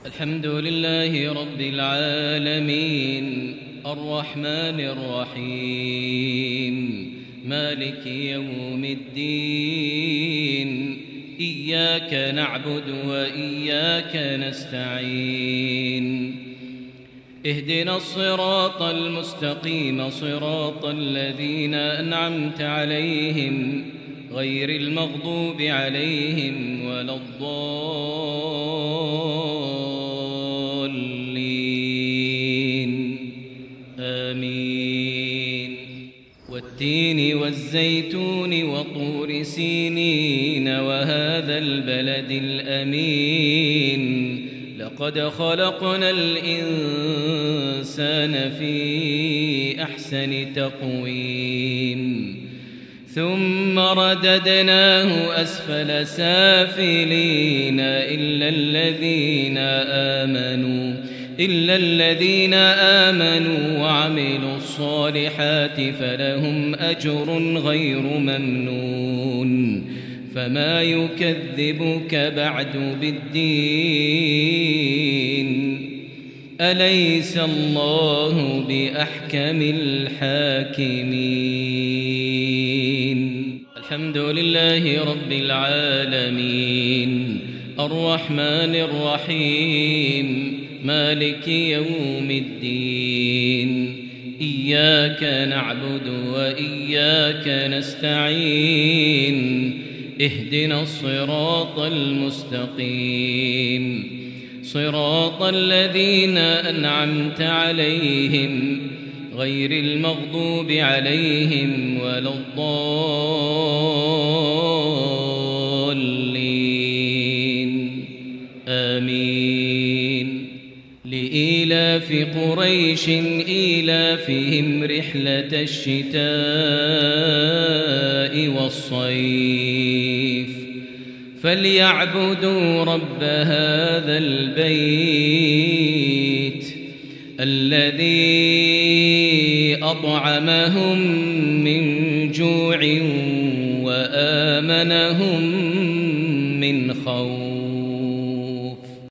الحمد لله رب العالمين الرحمن الرحيم مالك يوم الدين إياك نعبد وإياك نستعين اهدنا الصراط المستقيم صراط الذين أنعمت عليهم غير المغضوب عليهم ولا الضالين آمين والتين والزيتون وطور سينين وهذا البلد الأمين لقد خلقنا الإنسان في أحسن تقويم ثم رددناه أسفل سافلين إلا الذين آمنوا وعملوا الصالحات فلهم أجر غير ممنون فما يكذبك بعد بالدين أليس الله بأحكم الحاكمين الحمد لله رب العالمين الرحمن الرحيم مالك يوم الدين إياك نعبد وإياك نستعين اهدنا الصراط المستقيم صراط الذين أنعمت عليهم غير المغضوب عليهم ولا الضالين آمين لإيلاف قريش إيلافهم رحلة الشتاء والصيف فليعبدوا رب هذا البيت الذي أطعمهم من جوع وآمنهم من خوف